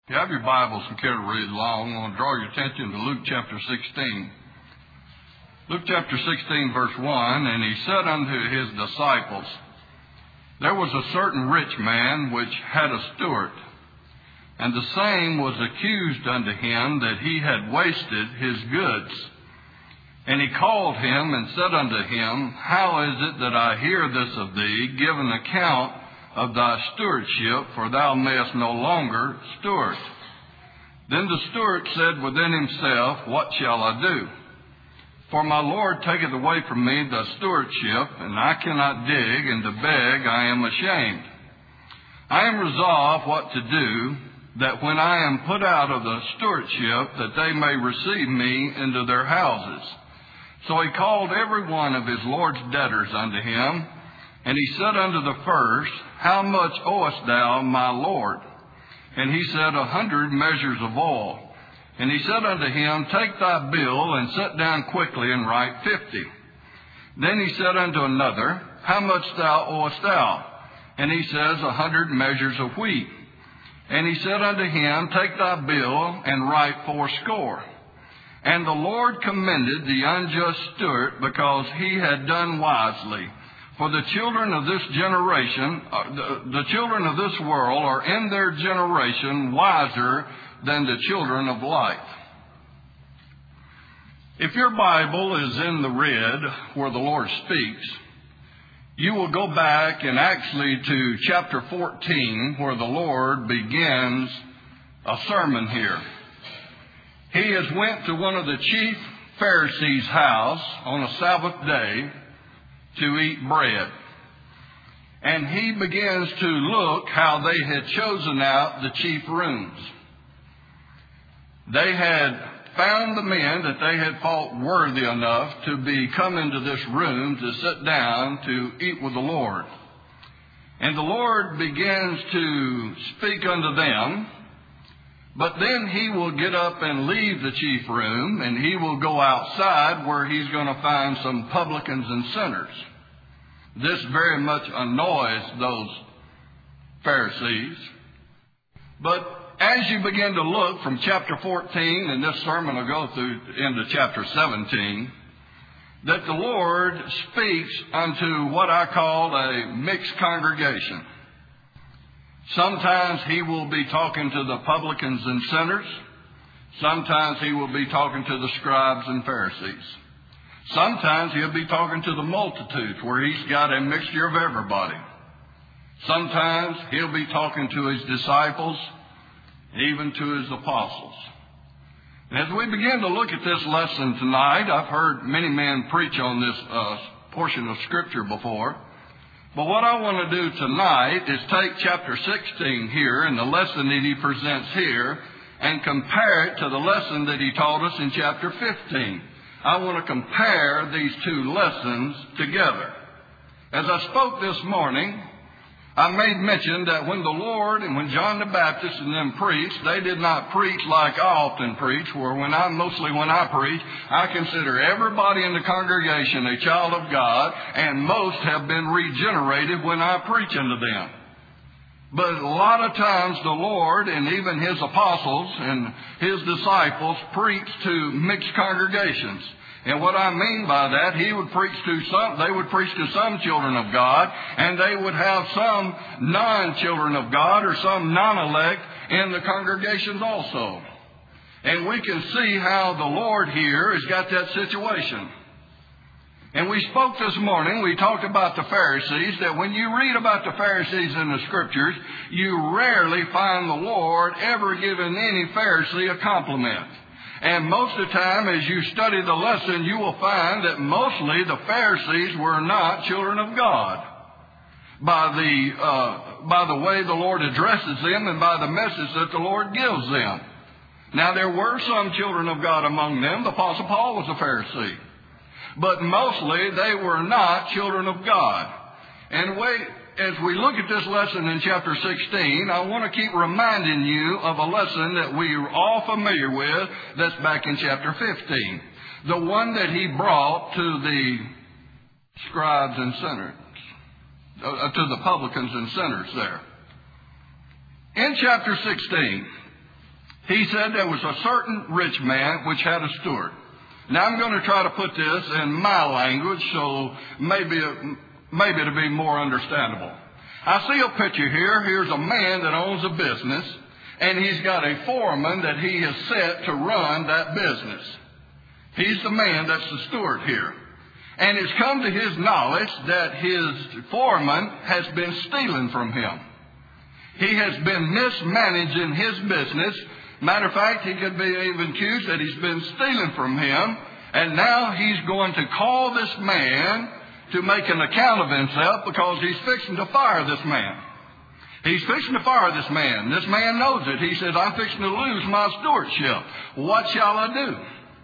If you have your Bibles and care to read along, I want to draw your attention to Luke chapter 16. Luke chapter 16, verse 1, "And he said unto his disciples, There was a certain rich man which had a steward, and the same was accused unto him that he had wasted his goods. And he called him and said unto him, How is it that I hear this of thee? Give an account of thy stewardship, for thou mayest no longer steward. Then the steward said within himself, What shall I do? For my Lord taketh away from me the stewardship, and I cannot dig, and to beg I am ashamed. I am resolved what to do, that when I am put out of the stewardship, that they may receive me into their houses. So he called every one of his Lord's debtors unto him, and he said unto the first, How much owest thou, my Lord? And he said, 100 measures of oil. And he said unto him, Take thy bill, and sit down quickly, and write 50. Then he said unto another, How much owest thou? And he says, 100 measures of wheat. And he said unto him, Take thy bill, and write 80. And the Lord commended the unjust steward, because he had done wisely. For the children of this generation, the children of this world are in their generation wiser than the children of light." If your Bible is in the red where the Lord speaks, you will go back and actually to chapter 14 where the Lord begins a sermon here. He has went to one of the chief Pharisees' house on a Sabbath day to eat bread. And he begins to look how they had chosen out the chief rooms. They had found the men that they had thought worthy enough to be come into this room to sit down to eat with the Lord. And the Lord begins to speak unto them, but then he will get up and leave the chief room, and he will go outside where he's going to find some publicans and sinners. This very much annoys those Pharisees. But as you begin to look from chapter 14, and this sermon will go through into chapter 17, that the Lord speaks unto what I call a mixed congregation. Sometimes he will be talking to the publicans and sinners. Sometimes he will be talking to the scribes and Pharisees. Sometimes he'll be talking to the multitudes where he's got a mixture of everybody. Sometimes he'll be talking to his disciples, even to his apostles. And as we begin to look at this lesson tonight, I've heard many men preach on this portion of Scripture before. But what I want to do tonight is take chapter 16 here and the lesson that he presents here and compare it to the lesson that he taught us in chapter 15. I want to compare these two lessons together. As I spoke this morning, I made mention that when the Lord and when John the Baptist and them preached, they did not preach like I often preach, where when I preach, I consider everybody in the congregation a child of God, and most have been regenerated when I preach unto them. But a lot of times the Lord and even his apostles and his disciples preached to mixed congregations. And what I mean by that, they would preach to some children of God, and they would have some non-children of God or some non-elect in the congregations also. And we can see how the Lord here has got that situation. And we spoke this morning, we talked about the Pharisees, that when you read about the Pharisees in the Scriptures, you rarely find the Lord ever giving any Pharisee a compliment. And most of the time, as you study the lesson, you will find that mostly the Pharisees were not children of God by the way the Lord addresses them and by the message that the Lord gives them. Now, there were some children of God among them. The Apostle Paul was a Pharisee. But mostly they were not children of God. And as we look at this lesson in chapter 16, I want to keep reminding you of a lesson that we are all familiar with that's back in chapter 15. The one that he brought to the scribes and sinners, to the publicans and sinners there. In chapter 16, He said there was a certain rich man which had a steward. Now I'm going to try to put this in my language so maybe it'll be more understandable. I see a picture here. Here's a man that owns a business, and he's got a foreman that he has set to run that business. He's the man that's the steward here. And it's come to his knowledge that his foreman has been stealing from him. He has been mismanaging his business. Matter of fact, he could be even accused that he's been stealing from him. And now he's going to call this man to make an account of himself because he's fixing to fire this man. He's fixing to fire this man. This man knows it. He says, I'm fixing to lose my stewardship. What shall I do?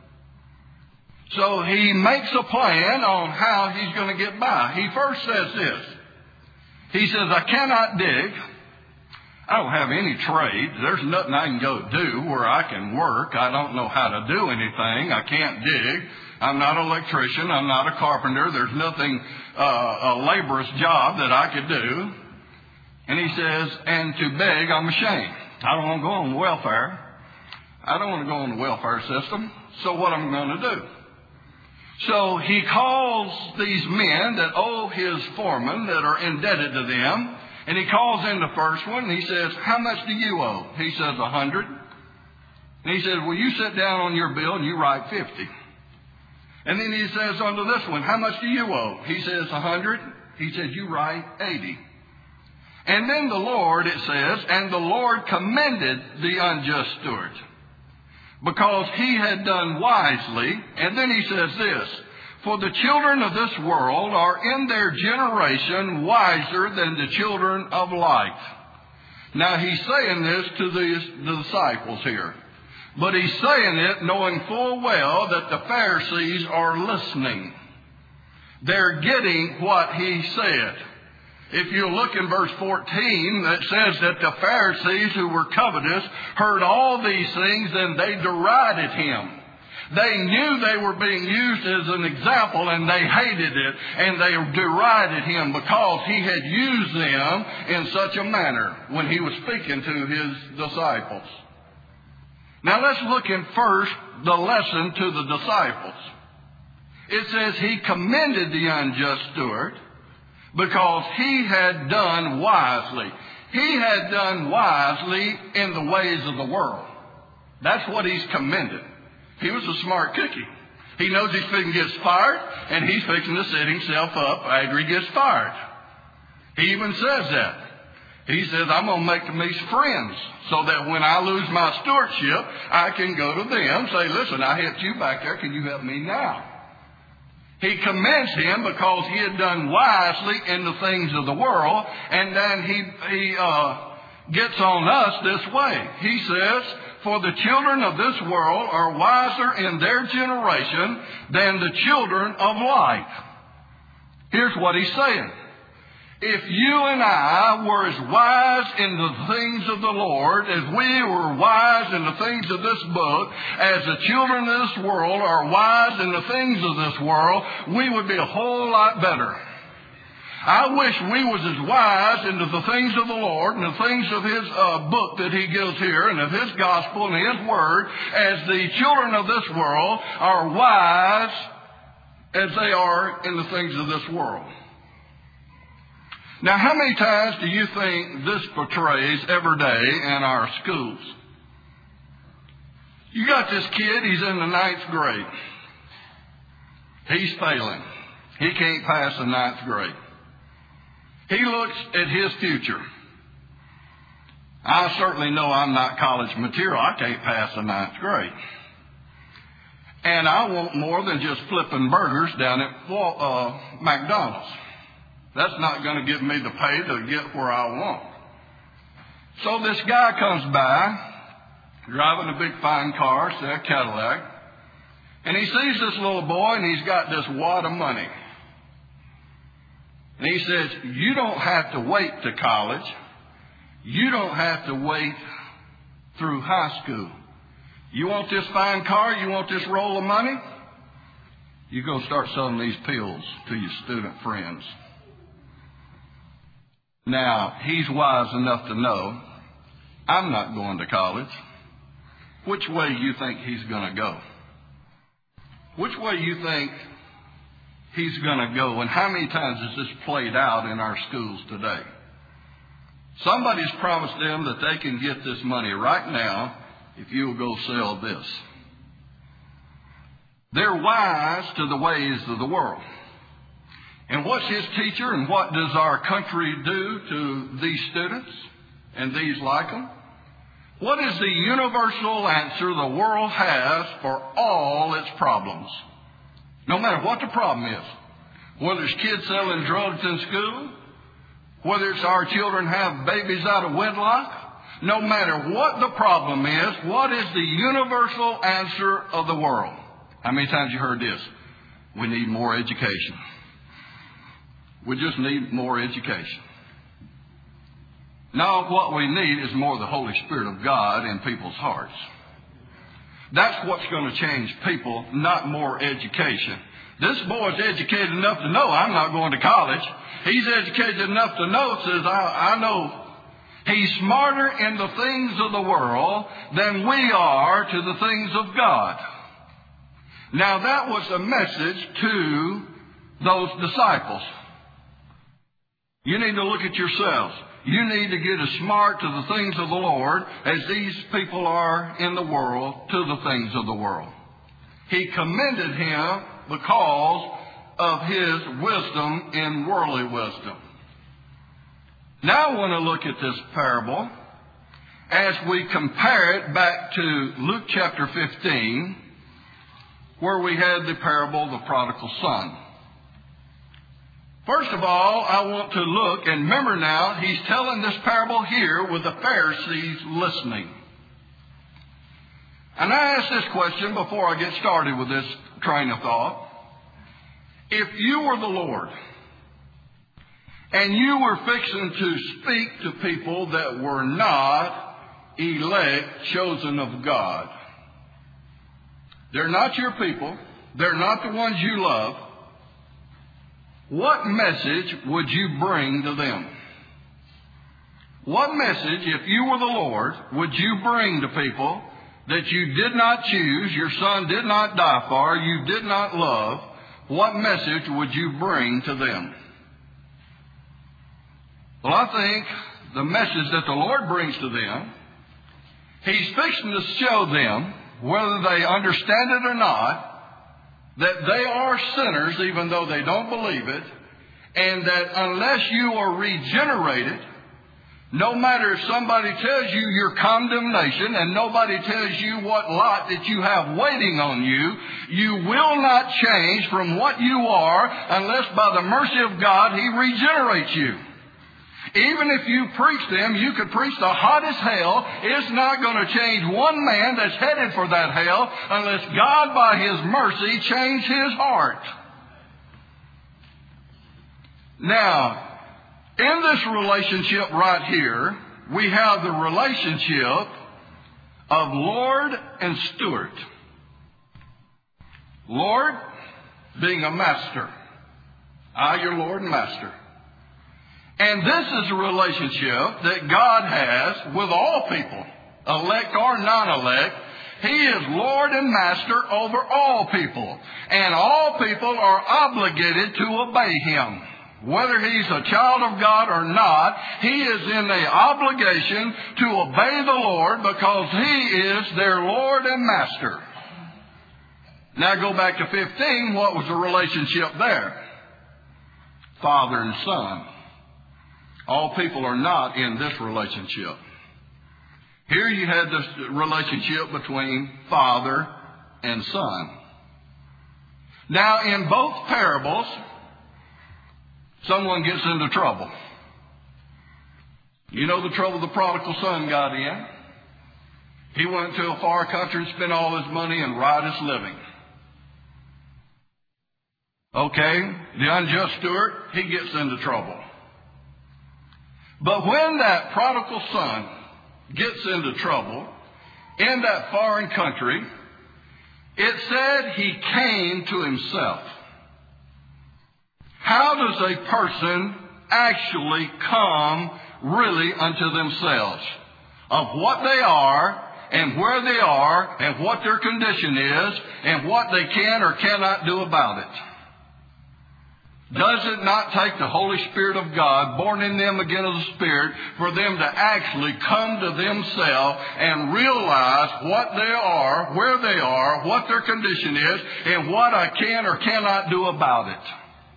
So he makes a plan on how he's going to get by. He first says this. He says, I cannot dig. I don't have any trade. There's nothing I can go do where I can work. I don't know how to do anything. I can't dig. I'm not an electrician. I'm not a carpenter. There's nothing, a laborer's job that I could do. And he says, and to beg, I'm ashamed. I don't want to go on welfare. I don't want to go on the welfare system. So what am I going to do? So he calls these men that owe his foreman, that are indebted to them. And he calls in the first one, and he says, how much do you owe? He says, 100. And he says, well, you sit down on your bill and you write 50. And then he says unto this one, how much do you owe? He says, 100. He says, you write 80. And then the Lord, it says, and the Lord commended the unjust steward, because he had done wisely. And then he says this, for the children of this world are in their generation wiser than the children of light. Now he's saying this to the disciples here. But he's saying it knowing full well that the Pharisees are listening. They're getting what he said. If you look in verse 14, that says that the Pharisees who were covetous heard all these things and they derided him. They knew they were being used as an example, and they hated it, and they derided him because he had used them in such a manner when he was speaking to his disciples. Now let's look in first the lesson to the disciples. It says he commended the unjust steward because he had done wisely. He had done wisely in the ways of the world. That's what he's commended. He was a smart cookie. He knows he's fixing to get fired, and he's fixing to set himself up after he gets fired. He even says that. He says, I'm going to make me friends so that when I lose my stewardship, I can go to them, say, listen, I helped you back there. Can you help me now? He commends him because he had done wisely in the things of the world, and then he gets on us this way. He says, for the children of this world are wiser in their generation than the children of light. Here's what he's saying. If you and I were as wise in the things of the Lord as we were wise in the things of this book, as the children of this world are wise in the things of this world, we would be a whole lot better. I wish we was as wise into the things of the Lord and the things of his book that he gives here and of his gospel and his word as the children of this world are wise as they are in the things of this world. Now, how many times do you think this portrays every day in our schools? You got this kid, he's in the 9th grade. He's failing. He can't pass the 9th grade. He looks at his future. I certainly know I'm not college material. I can't pass the 9th grade. And I want more than just flipping burgers down at McDonald's. That's not going to give me the pay to get where I want. So this guy comes by, driving a big fine car, say a Cadillac, and he sees this little boy and he's got this wad of money. And he says, you don't have to wait to college. You don't have to wait through high school. You want this fine car? You want this roll of money? You're going to start selling these pills to your student friends. Now, he's wise enough to know, I'm not going to college. which way you think he's going to go? Which way you think he's going to go? And how many times has this played out in our schools today? Somebody's promised them that they can get this money right now if you'll go sell this. They're wise to the ways of the world. And what's his teacher and what does our country do to these students and these like them? What is the universal answer the world has for all its problems? No matter what the problem is. Whether it's kids selling drugs in school, whether it's our children have babies out of wedlock, no matter what the problem is, what is the universal answer of the world? How many times you heard this? We need more education. We just need more education. Now what we need is more of the Holy Spirit of God in people's hearts. That's what's going to change people, not more education. This boy's educated enough to know I'm not going to college. He's educated enough to know, says, I know he's smarter in the things of the world than we are to the things of God. Now that was a message to those disciples. You need to look at yourselves. You need to get as smart to the things of the Lord as these people are in the world to the things of the world. He commended him because of his wisdom in worldly wisdom. Now I want to look at this parable as we compare it back to Luke chapter 15, where we had the parable of the prodigal son. First of all, I want to look, and remember now, he's telling this parable here with the Pharisees listening. And I ask this question before I get started with this train of thought. If you were the Lord, and you were fixing to speak to people that were not elect, chosen of God, they're not your people, they're not the ones you love, what message would you bring to them? What message, if you were the Lord, would you bring to people that you did not choose, your son did not die for, you did not love? What message would you bring to them? Well, I think the message that the Lord brings to them, he's fixing to show them, whether they understand it or not, that they are sinners even though they don't believe it, and that unless you are regenerated, no matter if somebody tells you your condemnation and nobody tells you what lot that you have waiting on you, you will not change from what you are unless by the mercy of God He regenerates you. Even if you preach them, you could preach the hottest hell. It's not going to change one man that's headed for that hell unless God, by His mercy, change his heart. Now, in this relationship right here, we have the relationship of Lord and steward. Lord being a master. I, your Lord and master. And this is a relationship that God has with all people, elect or non-elect. He is Lord and Master over all people. And all people are obligated to obey Him. Whether he's a child of God or not, he is in the obligation to obey the Lord because He is their Lord and Master. Now go back to 15. What was the relationship there? Father and Son. All people are not in this relationship. Here you had this relationship between Father and Son. Now in both parables, someone gets into trouble. You know the trouble the prodigal son got in? He went to a far country and spent all his money in riotous living. Okay, the unjust steward, he gets into trouble. But when that prodigal son gets into trouble in that foreign country, it said he came to himself. How does a person actually come really unto themselves of what they are and where they are and what their condition is and what they can or cannot do about it. Does it not take the Holy Spirit of God, born in them again of the Spirit, for them to actually come to themselves and realize what they are, where they are, what their condition is, and what I can or cannot do about it?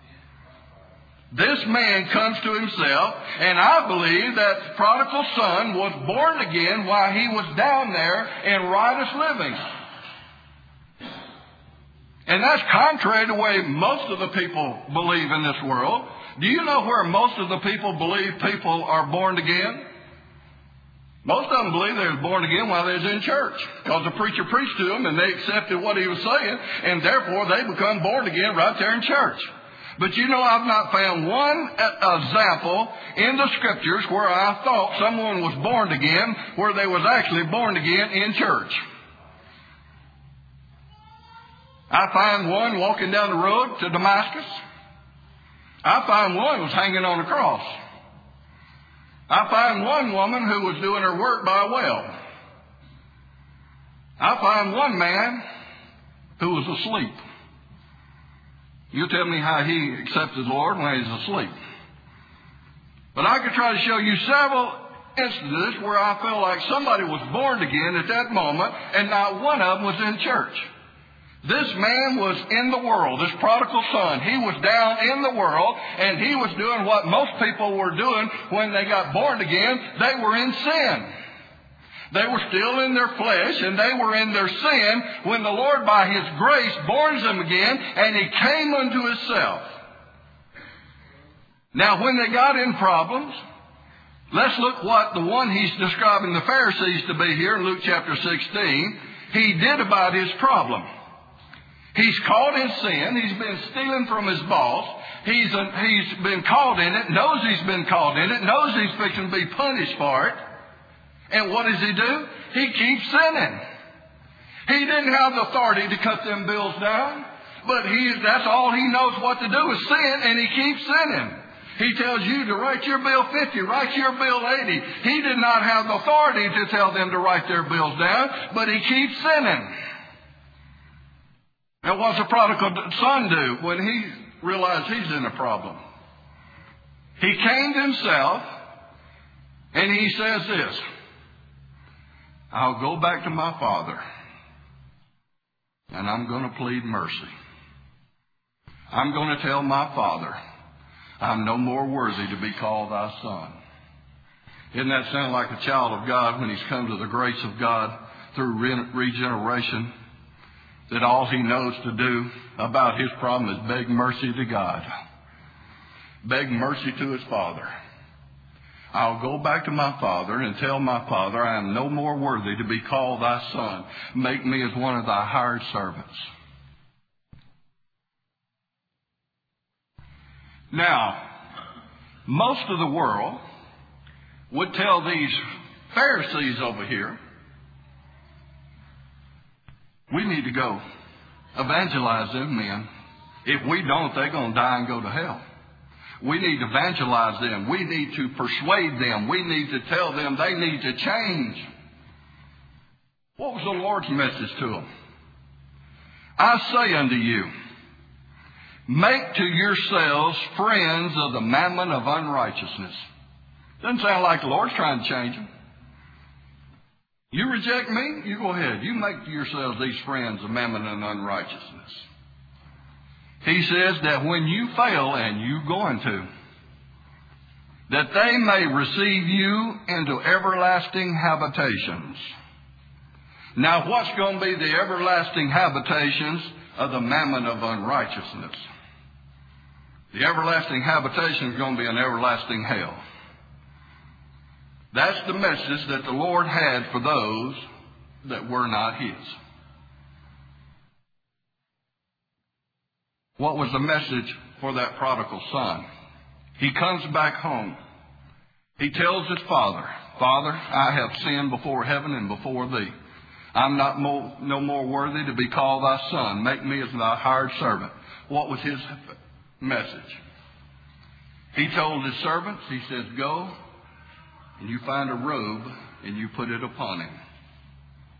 This man comes to himself, and I believe that the prodigal son was born again while he was down there in riotous living. And that's contrary to the way most of the people believe in this world. Do you know where most of the people believe people are born again? Most of them believe they were born again while they was in church, because the preacher preached to them and they accepted what he was saying, and therefore they become born again right there in church. But you know, I've not found one example in the Scriptures where I thought someone was born again, where they was actually born again in church. I find one walking down the road to Damascus. I find one was hanging on a cross. I find one woman who was doing her work by a well. I find one man who was asleep. You tell me how he accepted the Lord when he was asleep. But I could try to show you several instances where I felt like somebody was born again at that moment, and not one of them was in church. This man was in the world, this prodigal son. He was down in the world, and he was doing what most people were doing when they got born again. They were in sin. They were still in their flesh, and they were in their sin when the Lord, by His grace, borns them again, and He came unto Himself. Now, when they got in problems, let's look what the one He's describing the Pharisees to be here in Luke chapter 16, he did about his problem. He's caught in sin. He's been stealing from his boss. He's been caught in it, knows he's been caught in it, knows he's fixing to be punished for it. And what does he do? He keeps sinning. He didn't have the authority to cut them bills down, but that's all he knows what to do is sin, and he keeps sinning. He tells you to write your bill 50, write your bill 80. He did not have the authority to tell them to write their bills down, but he keeps sinning. Now, what's the prodigal son do when he realized he's in a problem? He came to himself, and he says this: I'll go back to my father, and I'm going to plead mercy. I'm going to tell my father, I'm no more worthy to be called thy son. Isn't that sound like a child of God when he's come to the grace of God through regeneration? That all he knows to do about his problem is beg mercy to God. Beg mercy to his father. I'll go back to my father and tell my father, I am no more worthy to be called thy son. Make me as one of thy hired servants. Now, most of the world would tell these Pharisees over here, we need to go evangelize them men. If we don't, they're going to die and go to hell. We need to evangelize them. We need to persuade them. We need to tell them they need to change. What was the Lord's message to them? I say unto you, make to yourselves friends of the mammon of unrighteousness. Doesn't sound like the Lord's trying to change them. You reject me? You go ahead. You make to yourselves these friends of mammon and unrighteousness. He says that when you fail, and you're going to, that they may receive you into everlasting habitations. Now, what's going to be the everlasting habitations of the mammon of unrighteousness? The everlasting habitation is going to be an everlasting hell. That's the message that the Lord had for those that were not His. What was the message for that prodigal son? He comes back home. He tells his father, Father, I have sinned before heaven and before thee. I'm no more worthy to be called thy son. Make me as thy hired servant. What was his message? He told his servants, he says, go and you find a robe and you put it upon him.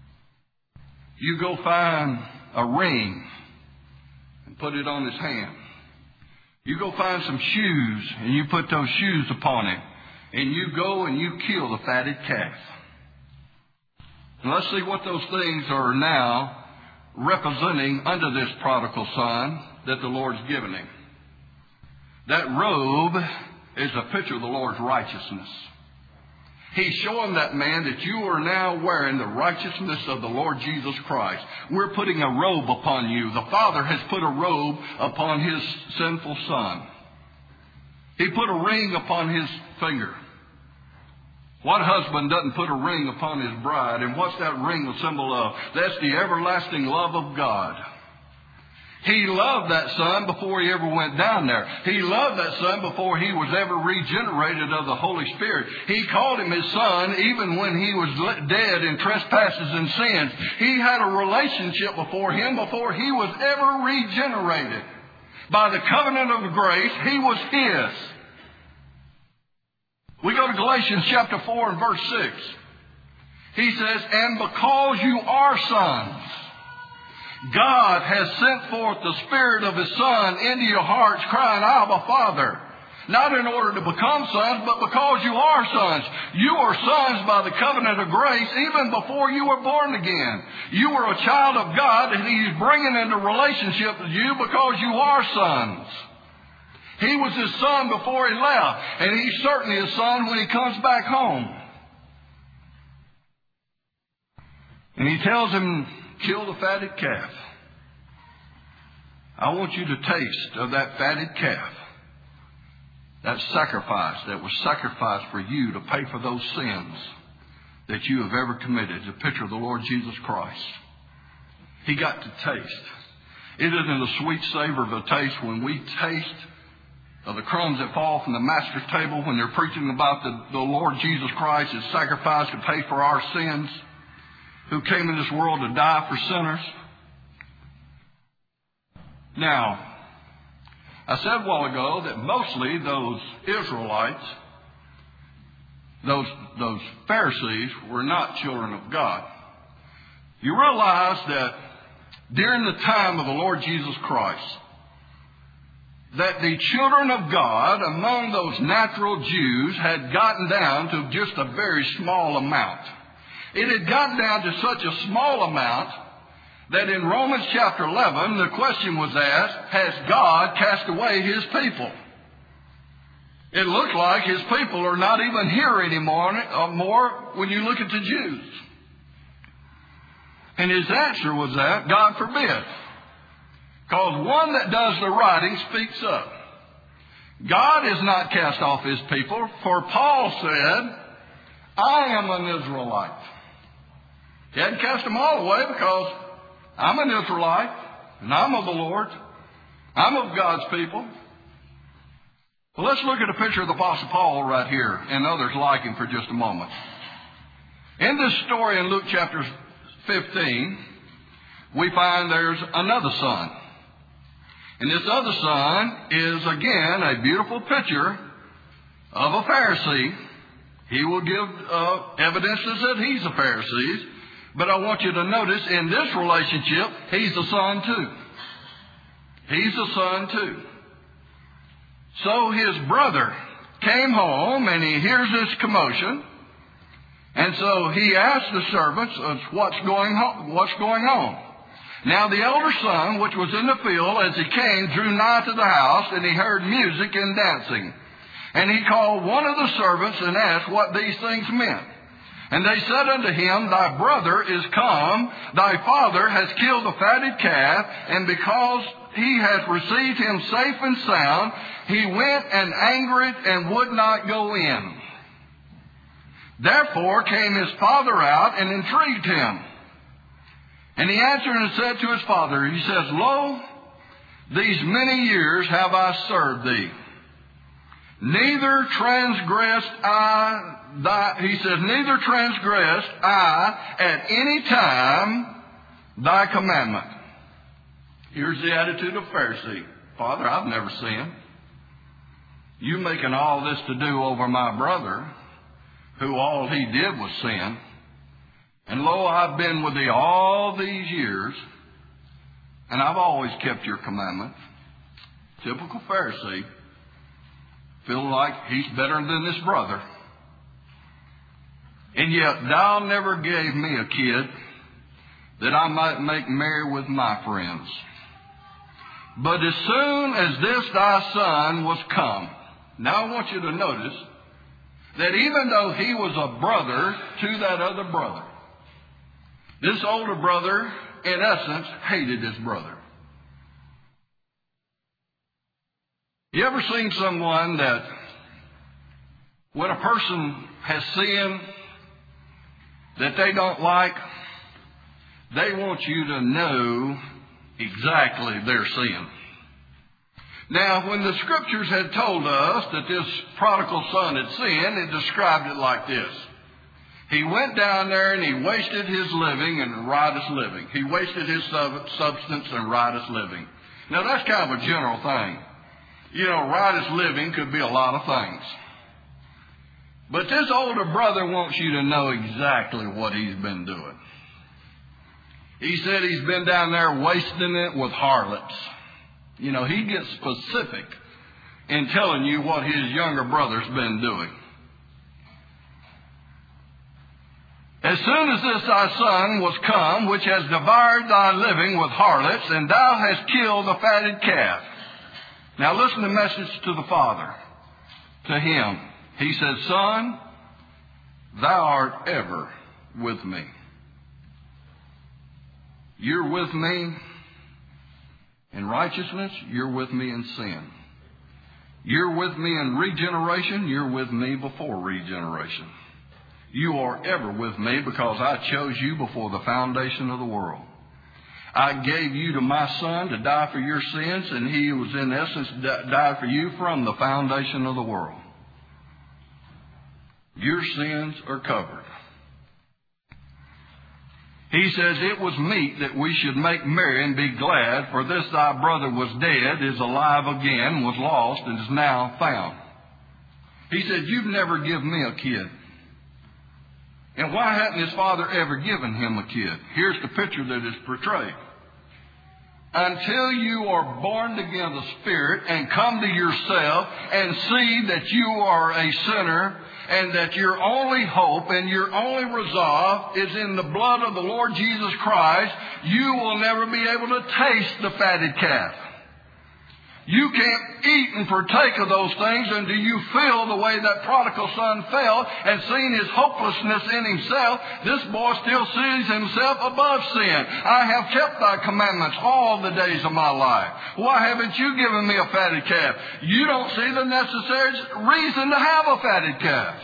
You go find a ring and put it on his hand. You go find some shoes and you put those shoes upon him. And you go and you kill the fatted calf. And let's see what those things are now representing under this prodigal son that the Lord's given him. That robe is a picture of the Lord's righteousness. He's showing that man that you are now wearing the righteousness of the Lord Jesus Christ. We're putting a robe upon you. The Father has put a robe upon His sinful Son. He put a ring upon His finger. What husband doesn't put a ring upon his bride? And what's that ring a symbol of? That's the everlasting love of God. He loved that son before he ever went down there. He loved that son before he was ever regenerated of the Holy Spirit. He called him his son even when he was dead in trespasses and sins. He had a relationship before him before he was ever regenerated. By the covenant of grace, he was his. We go to Galatians chapter 4 and verse 6. He says, and because you are sons, God has sent forth the Spirit of His Son into your hearts, crying, Abba, Father. Not in order to become sons, but because you are sons. You are sons by the covenant of grace even before you were born again. You were a child of God and He's bringing into relationship with you because you are sons. He was His son before He left, and He's certainly His son when He comes back home. And He tells him, kill the fatted calf. I want you to taste of that fatted calf. That sacrifice that was sacrificed for you to pay for those sins that you have ever committed. The picture of the Lord Jesus Christ. He got to taste. It isn't a sweet savor of a taste when we taste of the crumbs that fall from the Master's table when they're preaching about the Lord Jesus Christ, His sacrifice to pay for our sins, who came in this world to die for sinners. Now, I said a while ago that mostly those Israelites, those Pharisees, were not children of God. You realize that during the time of the Lord Jesus Christ, that the children of God among those natural Jews had gotten down to just a very small amount. It had gotten down to such a small amount that in Romans chapter 11, the question was asked, has God cast away His people? It looked like His people are not even here anymore when you look at the Jews. And His answer was that, God forbid. Because one that does the writing speaks up. God has not cast off His people, for Paul said, I am an Israelite. He hadn't cast them all away because I'm an Israelite, and I'm of the Lord. I'm of God's people. Well, let's look at a picture of the Apostle Paul right here, and others like him for just a moment. In this story in Luke chapter 15, we find there's another son. And this other son is, again, a beautiful picture of a Pharisee. He will give evidences that he's a Pharisee. But I want you to notice in this relationship, he's a son too. He's a son too. So his brother came home and he hears this commotion. And so he asked the servants, what's going on? Now the elder son, which was in the field, as he came, drew nigh to the house, and he heard music and dancing. And he called one of the servants and asked what these things meant. And they said unto him, thy brother is come, thy father has killed the fatted calf, and because he hath received him safe and sound, he went and angered and would not go in. Therefore came his father out and intrigued him. And he answered and said to his father, he says, Lo, these many years have I served thee. Neither transgressed neither transgressed I at any time thy commandment. Here's the attitude of Pharisee. Father, I've never sinned. You making all this to do over my brother, who all he did was sin. And lo, I've been with thee all these years, and I've always kept your commandments. Typical Pharisee, feeling like he's better than this brother. And yet thou never gave me a kid that I might make merry with my friends. But as soon as this thy son was come. Now I want you to notice that even though he was a brother to that other brother, this older brother, in essence, hated his brother. You ever seen someone that when a person has sinned that they don't like, they want you to know exactly their sin? Now, when the Scriptures had told us that this prodigal son had sinned, it described it like this. He went down there and he wasted his living and riotous living. He wasted his substance and riotous living. Now, that's kind of a general thing. You know, riotous living could be a lot of things. But this older brother wants you to know exactly what he's been doing. He said he's been down there wasting it with harlots. You know, he gets specific in telling you what his younger brother's been doing. As soon as this thy son was come, which has devoured thy living with harlots, and thou hast killed the fatted calf. Now listen to the message to the father. To him, he said, Son, thou art ever with me. You're with me in righteousness, you're with me in sin. You're with me in regeneration, you're with me before regeneration. You are ever with me because I chose you before the foundation of the world. I gave you to my son to die for your sins, and he was in essence died for you from the foundation of the world. Your sins are covered. He says, it was meet that we should make merry and be glad, for this thy brother was dead, is alive again, was lost, and is now found. He said, you've never given me a kid. And why hadn't his father ever given him a kid? Here's the picture that is portrayed. Until you are born again of the Spirit and come to yourself and see that you are a sinner and that your only hope and your only resolve is in the blood of the Lord Jesus Christ, you will never be able to taste the fatted calf. You can't eat and partake of those things until you feel the way that prodigal son felt and seeing his hopelessness in himself. This boy still sees himself above sin. I have kept thy commandments all the days of my life. Why haven't you given me a fatted calf? You don't see the necessary reason to have a fatted calf.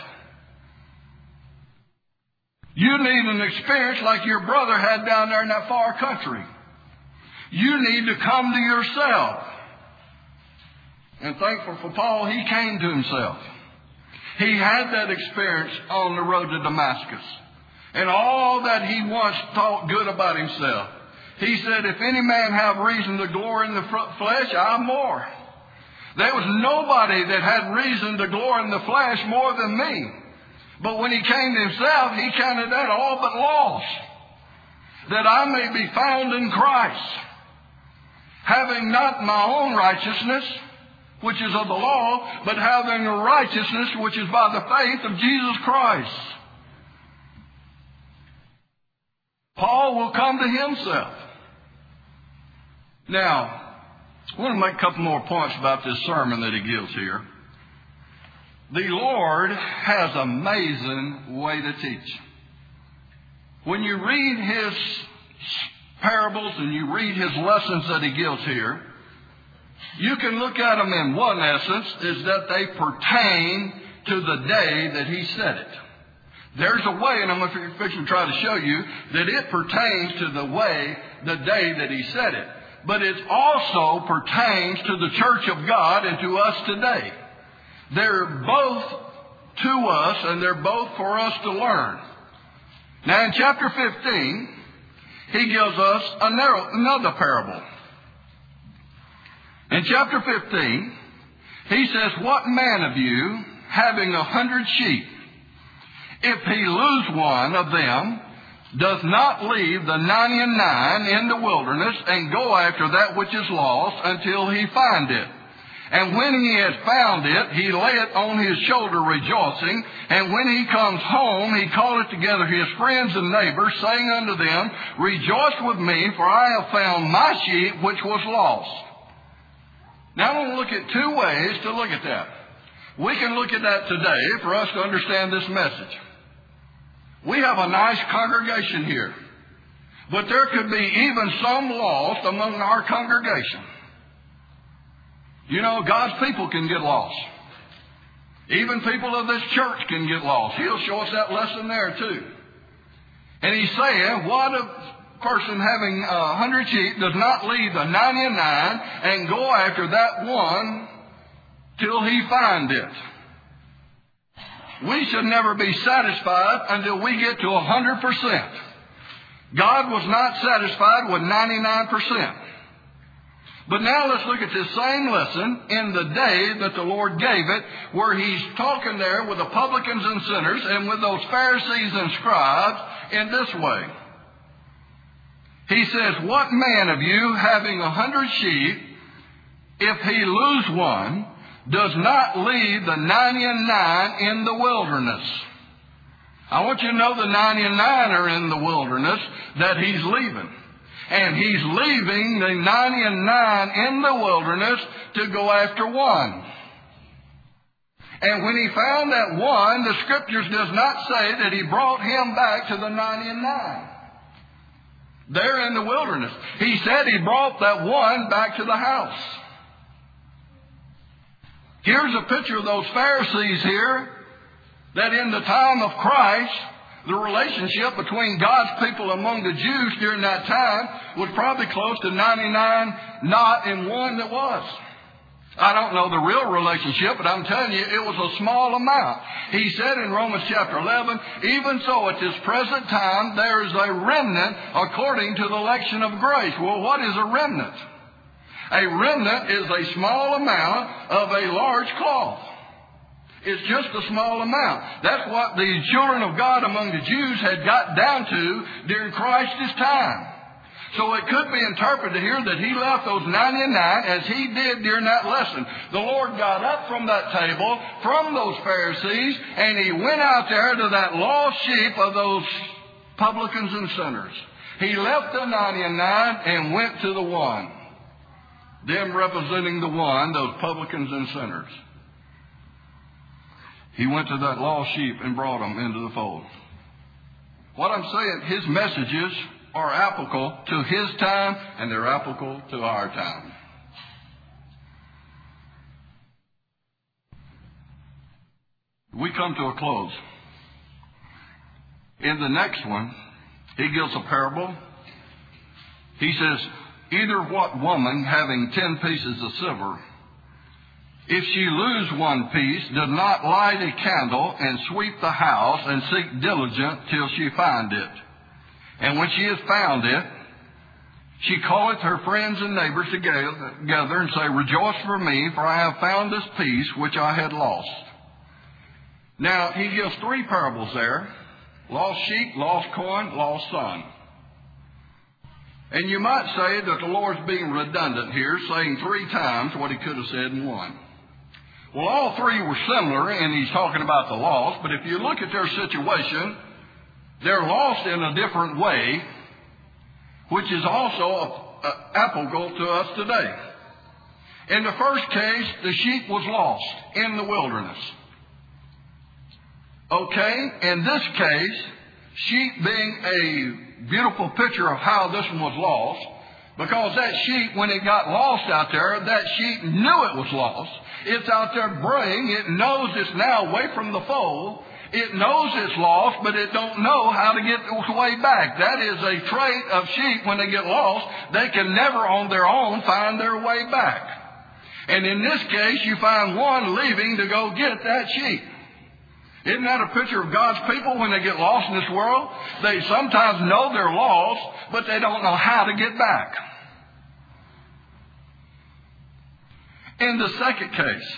You need an experience like your brother had down there in that far country. You need to come to yourself. And thankful for Paul, he came to himself. He had that experience on the road to Damascus. And all that he once thought good about himself. He said, if any man have reason to glory in the flesh, I more. There was nobody that had reason to glory in the flesh more than me. But when he came to himself, he counted that all but loss. That I may be found in Christ. Having not my own righteousness, which is of the law, but having a righteousness which is by the faith of Jesus Christ. Paul will come to himself. Now, I want to make a couple more points about this sermon that he gives here. The Lord has an amazing way to teach. When you read his parables and you read his lessons that he gives here, you can look at them in one essence, is that they pertain to the day that he said it. There's a way, and I'm going to try to show you, that it pertains to the day that he said it. But it also pertains to the church of God and to us today. They're both to us, and they're both for us to learn. Now in chapter 15, he gives us another parable. In chapter 15, he says, what man of you, having 100 sheep, if he lose one of them, does not leave the 99 in the wilderness and go after that which is lost until he find it. And when he has found it, he lay it on his shoulder rejoicing. And when he comes home, he calleth together his friends and neighbors, saying unto them, Rejoice with me, for I have found my sheep which was lost. Now I want to look at two ways to look at that. We can look at that today for us to understand this message. We have a nice congregation here, but there could be even some lost among our congregation. You know, God's people can get lost. Even people of this church can get lost. He'll show us that lesson there too. And he's saying, what a person having 100 sheep does not leave the 99 and go after that one till he find it. We should never be satisfied until we get to 100%. God was not satisfied with 99%. But now let's look at this same lesson in the day that the Lord gave it, where he's talking there with the publicans and sinners and with those Pharisees and scribes in this way. He says, What man of you, having 100 sheep, if he lose one, does not leave the 99 in the wilderness? I want you to know the 99 are in the wilderness that he's leaving. And he's leaving the 99 in the wilderness to go after one. And when he found that one, the Scriptures does not say that he brought him back to the 99. There in the wilderness. He said he brought that one back to the house. Here's a picture of those Pharisees here, that in the time of Christ, the relationship between God's people among the Jews during that time was probably close to 99 not and one that was. I don't know the real relationship, but I'm telling you, it was a small amount. He said in Romans chapter 11, Even so at this present time there is a remnant according to the election of grace. Well, what is a remnant? A remnant is a small amount of a large cloth. It's just a small amount. That's what the children of God among the Jews had got down to during Christ's time. So it could be interpreted here that he left those 99 as he did during that lesson. The Lord got up from that table, from those Pharisees, and he went out there to that lost sheep of those publicans and sinners. He left the 99 and went to the one. Them representing the one, those publicans and sinners. He went to that lost sheep and brought them into the fold. What I'm saying, his messages are applicable to his time and they're applicable to our time. We come to a close. In the next one, he gives a parable. He says, Either what woman having 10 pieces of silver, if she lose one piece, does not light a candle and sweep the house and seek diligent till she find it. And when she has found it, she calleth her friends and neighbors together and say, Rejoice for me, for I have found this piece which I had lost. Now, he gives three parables there. Lost sheep, lost coin, lost son. And you might say that the Lord's being redundant here, saying three times what he could have said in one. Well, all three were similar, and he's talking about the lost. But if you look at their situation, they're lost in a different way, which is also applicable to us today. In the first case, the sheep was lost in the wilderness. Okay, in this case, sheep being a beautiful picture of how this one was lost, because that sheep, when it got lost out there, that sheep knew it was lost. It's out there braying. It knows it's now away from the fold. It knows it's lost, but it don't know how to get its way back. That is a trait of sheep. When they get lost, they can never on their own find their way back. And in this case, you find one leaving to go get that sheep. Isn't that a picture of God's people when they get lost in this world? They sometimes know they're lost, but they don't know how to get back. In the second case,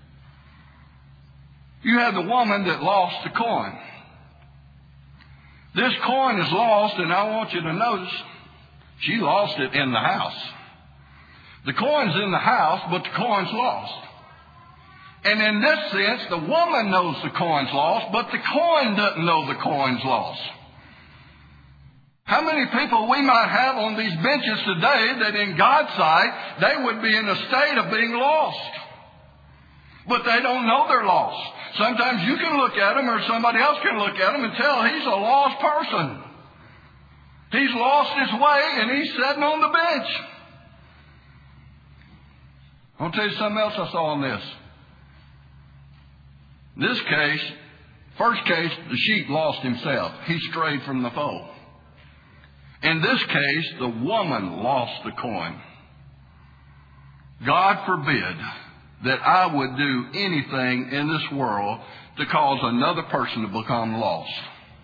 you have the woman that lost the coin. This coin is lost, and I want you to notice she lost it in the house. The coin's in the house, but the coin's lost. And in this sense, the woman knows the coin's lost, but the coin doesn't know the coin's lost. How many people we might have on these benches today that in God's sight, they would be in a state of being lost. But they don't know they're lost. Sometimes you can look at them or somebody else can look at them and tell he's a lost person. He's lost his way and he's sitting on the bench. I'll tell you something else I saw in this. In this case, first case, the sheep lost himself. He strayed from the fold. In this case, the woman lost the coin. God forbid that I would do anything in this world to cause another person to become lost.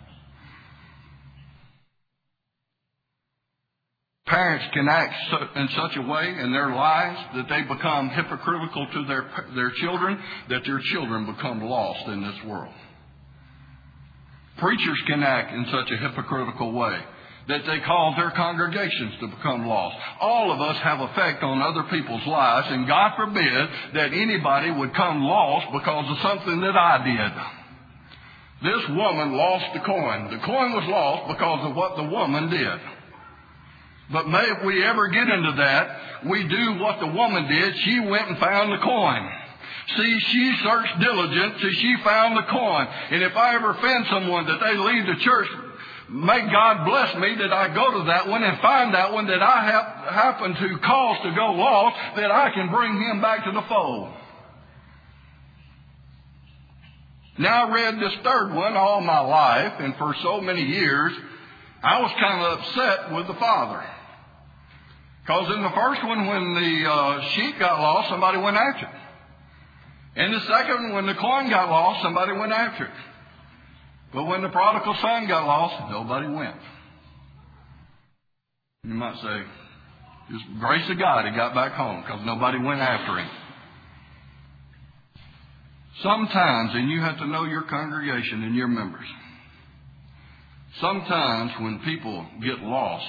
Parents can act in such a way in their lives that they become hypocritical to their children, that their children become lost in this world. Preachers can act in such a hypocritical way that they cause their congregations to become lost. All of us have effect on other people's lives, and God forbid that anybody would come lost because of something that I did. This woman lost the coin. The coin was lost because of what the woman did. But may if we ever get into that, we do what the woman did. She went and found the coin. See, she searched diligent till she found the coin. And if I ever offend someone that they leave the church, may God bless me that I go to that one and find that one that I happen to cause to go lost, that I can bring him back to the fold. Now I read this third one all my life, and for so many years, I was kind of upset with the father. Because in the first one, when the sheep got lost, somebody went after it. In the second one, when the coin got lost, somebody went after it. But when the prodigal son got lost, nobody went. You might say, just grace of God, he got back home because nobody went after him. Sometimes, and you have to know your congregation and your members, sometimes when people get lost,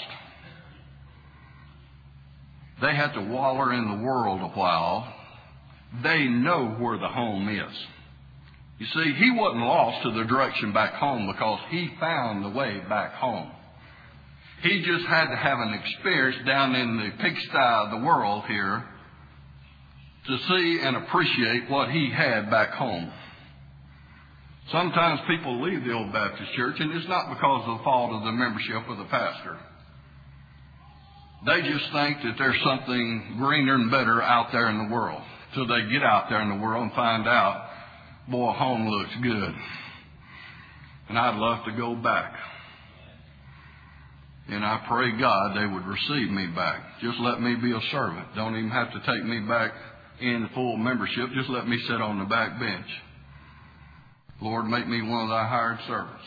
they have to waller in the world a while. They know where the home is. You see, he wasn't lost to the direction back home because he found the way back home. He just had to have an experience down in the pigsty of the world here to see and appreciate what he had back home. Sometimes people leave the old Baptist church, and it's not because of the fault of the membership or the pastor. They just think that there's something greener and better out there in the world, till they get out there in the world and find out, boy, home looks good. And I'd love to go back. And I pray God they would receive me back. Just let me be a servant. Don't even have to take me back in full membership. Just let me sit on the back bench. Lord, make me one of thy hired servants.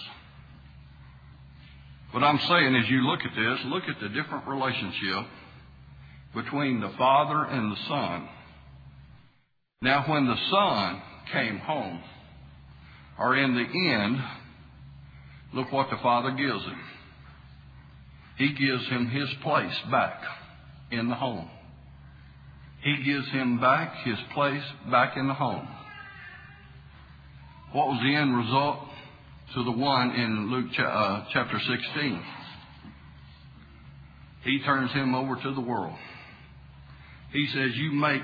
What I'm saying is, you look at this, look at the different relationship between the Father and the Son. Now, when the Son came home, or in the end, look what the Father gives him. He gives him his place back in the home. He gives him back his place back in the home. What was the end result to the one in Luke chapter 16? He turns him over to the world. He says, you make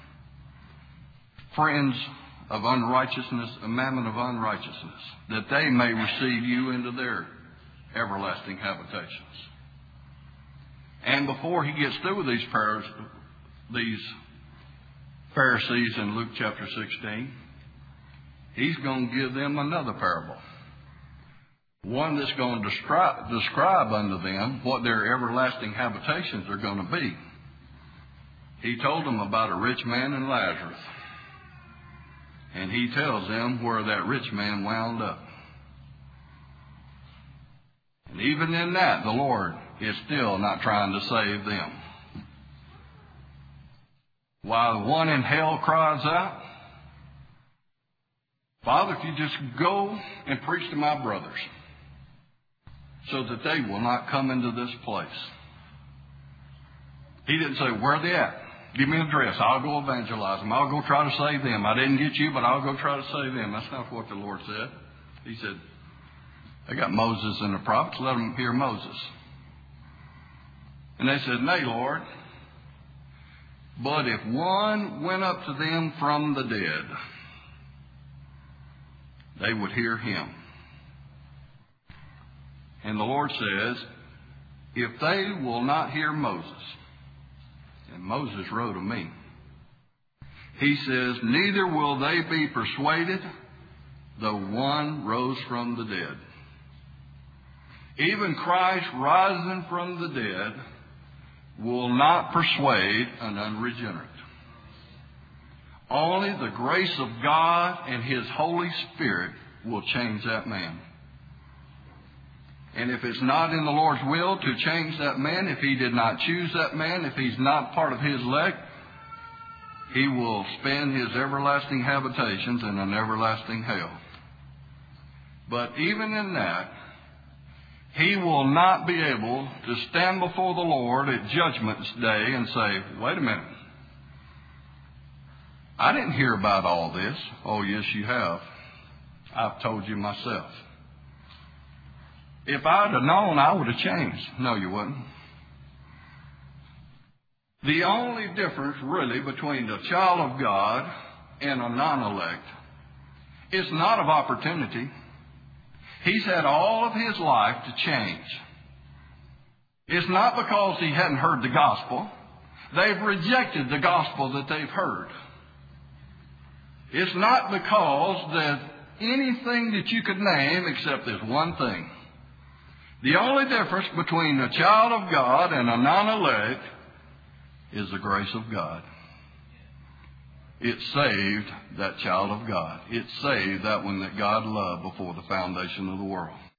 friends of unrighteousness, a mammon of unrighteousness, that they may receive you into their everlasting habitations. And before he gets through with these Pharisees in Luke chapter 16, he's going to give them another parable. One that's going to describe unto them what their everlasting habitations are going to be. He told them about a rich man and Lazarus. And he tells them where that rich man wound up. And even in that, the Lord is still not trying to save them. While the one in hell cries out, Father, if you just go and preach to my brothers. so that they will not come into this place. He didn't say, where are they at? Give me an address. I'll go evangelize them. I'll go try to save them. I didn't get you, but I'll go try to save them. That's not what the Lord said. He said, they got Moses and the prophets. Let them hear Moses. And they said, nay, Lord. But if one went up to them from the dead, they would hear him. And the Lord says, if they will not hear Moses, and Moses wrote of me, he says, neither will they be persuaded, though one rose from the dead. Even Christ rising from the dead will not persuade an unregenerate. Only the grace of God and His Holy Spirit will change that man. And if it's not in the Lord's will to change that man, if He did not choose that man, if he's not part of His elect, he will spend his everlasting habitations in an everlasting hell. But even in that, he will not be able to stand before the Lord at Judgment Day and say, wait a minute, I didn't hear about all this. Oh, yes, you have. I've told you myself. If I'd have known, I would have changed. No, you wouldn't. The only difference really between a child of God and a non-elect is not of opportunity. He's had all of his life to change. It's not because he hadn't heard the gospel. They've rejected the gospel that they've heard. It's not because there's anything that you could name except there's one thing. The only difference between a child of God and a non-elect is the grace of God. It saved that child of God. It saved that one that God loved before the foundation of the world.